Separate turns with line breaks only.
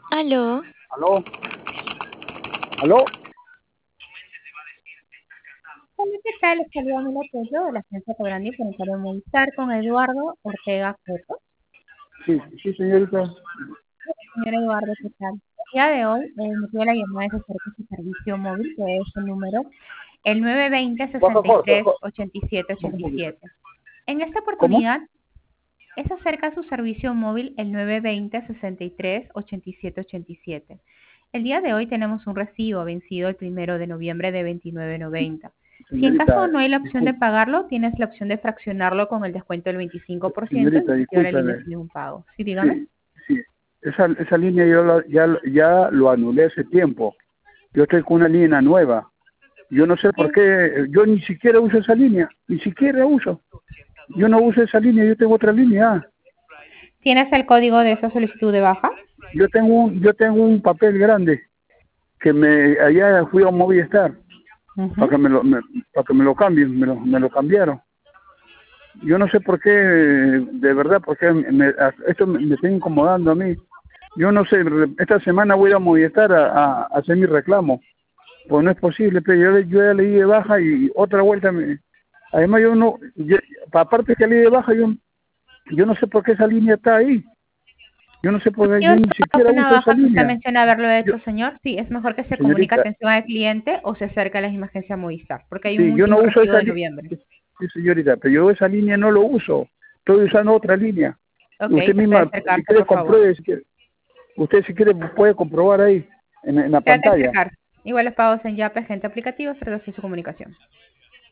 Aló,
¿Aló? ¿Aló?
Hola, ¿qué tal? Les saluda Mila Tello de la agencia Cobrandi por el canal Movistar con Eduardo Ortega Coto.
Sí, sí, señorita.
Señor Eduardo, ¿qué tal? El día de hoy, el motivo de la llamada es acerca de su servicio móvil, que es el número el
Baja corto.
920-63-87-87. En esta
¿Cómo?
oportunidad es acerca de su servicio móvil el 920-63-87-87. El día de hoy tenemos un recibo vencido el 1 de noviembre de 29.90. Si en caso
Señorita,
no hay la opción de
disculpe,
pagarlo, tienes la opción de fraccionarlo con el descuento del 25%
señorita,
y así ahora el
discúlpeme.
inicio de un pago. Sí, dígame.
Sí, sí. Esa línea ya lo anulé hace tiempo. Yo estoy con una línea nueva. Yo no sé por
Sí.
qué, yo ni siquiera uso esa línea, ni siquiera uso. Yo no uso esa línea, yo tengo otra línea.
¿Tienes el código de esa solicitud de baja?
Yo tengo un papel grande que allá fui a Movistar para
Ujú.
que para que me lo cambien, me lo cambiaron. Yo no sé por qué, de verdad, porque esto me está incomodando a mí. Yo no sé, esta semana voy a ir a Movistar a hacer mi reclamo. Pues no es posible, pero yo ya leí de baja y otra vuelta Además yo no, aparte que leí de baja, yo no sé por qué esa línea está ahí. Yo no sé por qué,
¿Motivo
yo
de
ni siquiera
una
uso esa
baja que usted
línea.
menciona haberlo
Yo,
hecho, señor? Sí, es mejor que se comunique
señorita,
atención al cliente o se acerque a la misma agencia Movistar, porque hay un
sí, yo no
último
uso
recibo
esa
de
línea.
noviembre.
Sí, señorita, pero yo esa línea no lo uso. Estoy usando otra línea.
Ok,
Usted
¿se puede
misma, si
acercarse,
quiere,
por favor?
compruebe, usted si quiere puede comprobar ahí, en la
Trate de
pantalla.
acercarse. Igual los pagos en Yape, agente aplicativo, pero de su comunicación.